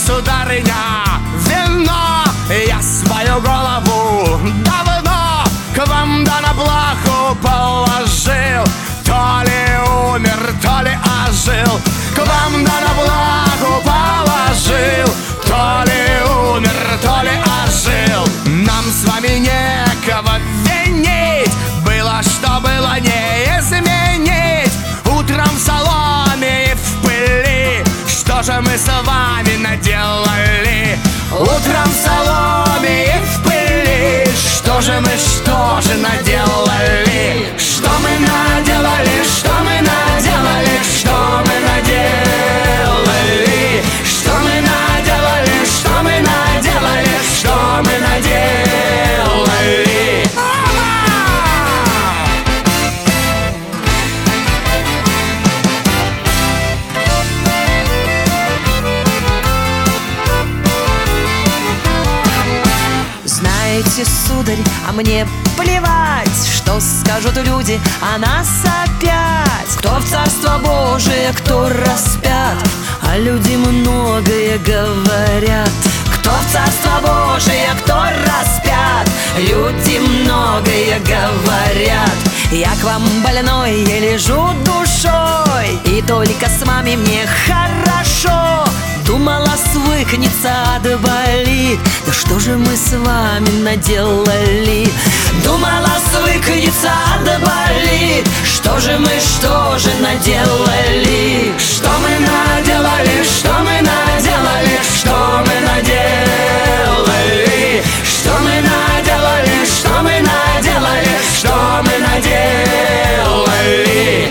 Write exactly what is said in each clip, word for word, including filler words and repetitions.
сударыня, вино. Я свою голову давно к вам да на плаху положил. То ли умер, то ли ожил, к вам да на плаху положил. То ли умер, то ли ожил. Нам с вами некого винить, было, что было, не изменить. Утром в соломе и в пыли, что же мы с вами наделали? Утром в соломе и в пыли, что же мы, что же наделали? Что мы наделали, что мы наделали, что мы наделали? Что мы наделали, что мы наделали, что мы наделали? Знаете, сударь, а мне плевать, что скажут люди о нас опять. Кто в Царство Божие, кто распят, а люди многое говорят. Кто в Царство Божие, кто распят, люди многое говорят. Я к вам больной, я лежу душой, и только с вами мне хорошо. Думала, свыкнется, отболит, да что же мы с вами наделали? Думала, свыкнется, отболит, что же мы, что же наделали? Что мы наделали, что мы наделали, что мы наделали? Что мы наделали, что мы наделали, что мы наделали?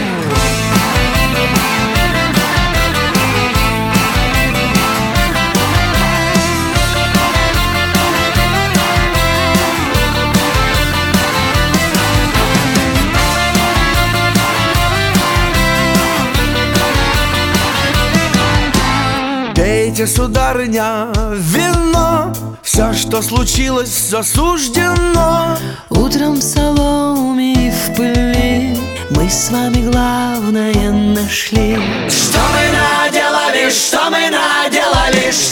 Пейте, сударыня, вино, все, что случилось, засуждено. Утром в соломе и в пыли мы с вами главное нашли. Что мы наделали, что мы наделали,